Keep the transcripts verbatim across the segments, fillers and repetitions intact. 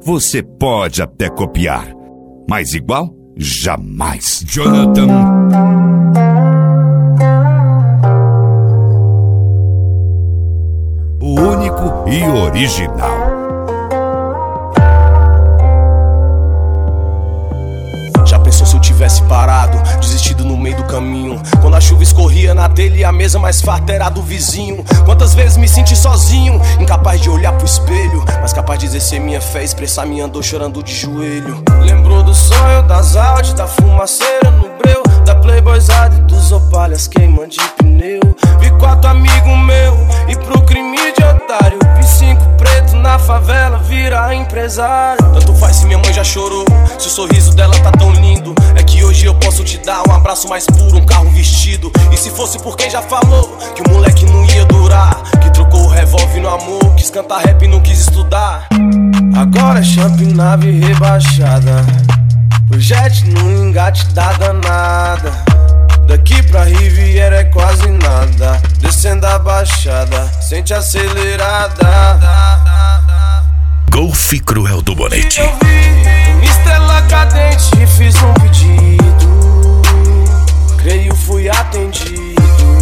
você pode até copiar, mas igual, jamais. Jonathan. O único e original. Já pensou se eu tivesse parado, desistido no meio do caminho? Quando a chuva escorria na telha e a mesa mais farta era a do vizinho. Quantas vezes me senti sozinho, incapaz de olhar pro espelho, mas capaz de exercer minha fé, expressar minha dor chorando de joelho. Lembrou do sonho, das Audi, da fumaceira no breu, da playboyzada e dos opalhas queimando de pneu. Vi quatro amigos meu e pro crime de otário, vi cinco preto na favela virar empresário. Tanto faz se minha mãe já chorou, se o sorriso dela tá tão lindo. É que hoje eu posso te dar um abraço mais puro, um carro vestido. E se fosse por quem já falou que o moleque não ia durar, que trocou o revólver no amor, quis cantar rap e não quis estudar. Agora é champ, nave rebaixada, o jet no engate da danada. Daqui pra Riviera é quase nada, descendo a baixada, sente acelerada. Golfe Cruel do Bonete. Eu vi uma estrela cadente e fiz um pedido, creio fui atendido.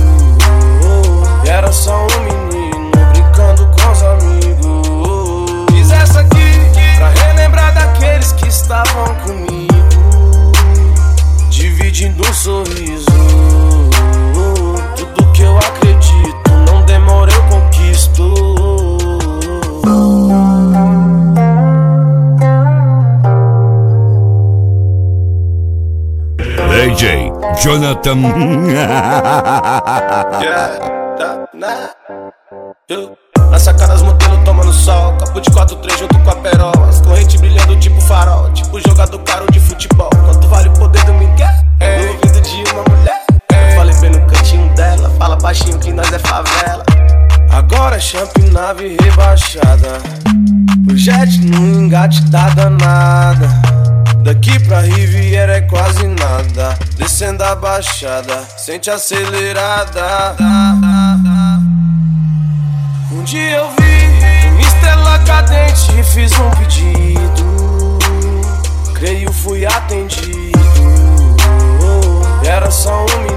Era só um menino brincando com os amigos. Fiz essa aqui pra relembrar daqueles que estavam comigo, dividindo um sorriso. Tudo que eu acredito, não demora eu conquisto. D J Jonathan. Na sacada as modelos tomando sol, copo de quatro três junto com a perola, as correntes brilhando tipo farol, tipo jogador caro de futebol. Quanto vale o poder do Miguel? É. No ouvido de uma mulher. É. Eu falei bem no cantinho dela, fala baixinho que nós é favela. Agora é champ, nave rebaixada, o jet no engate da danada. Daqui pra Riviera é quase nada, descendo a baixada, sente acelerada. Um dia eu vi uma estrela cadente e fiz um pedido, creio fui atendido. Era só um